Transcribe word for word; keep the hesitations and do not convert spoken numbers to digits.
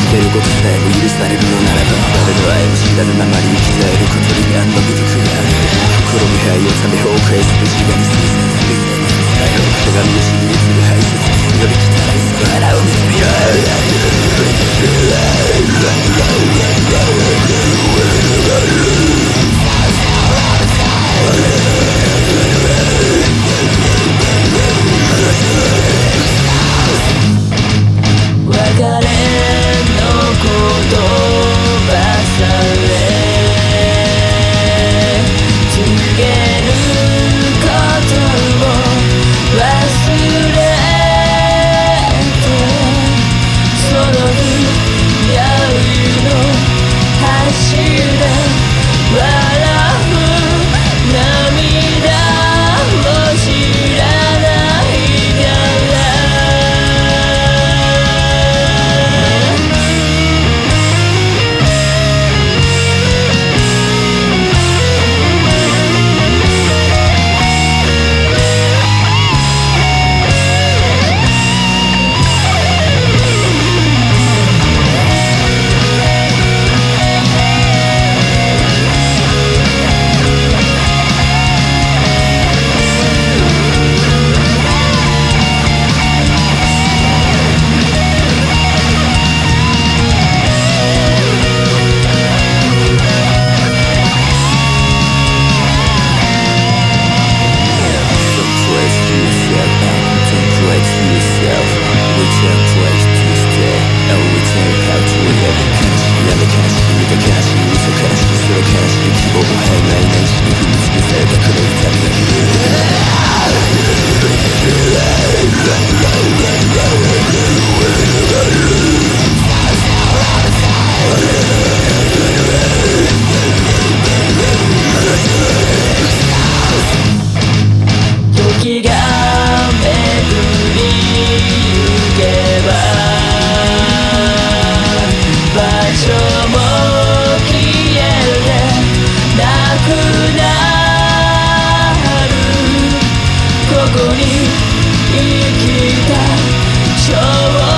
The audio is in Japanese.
けることさえも許されるのならば、誰の愛も知らぬままに生き絶えることに何の美徳がある。心に灰をため崩壊する自我に推薦する伝えよ手紙を知り移る排泄呼び来たらその腹を見てみろ。別れの言葉さえ告げることを忘れて、その日夜の橋で笑う涙を知らないから時が巡りゆけば場所も消えてなくなる。ここに生きた少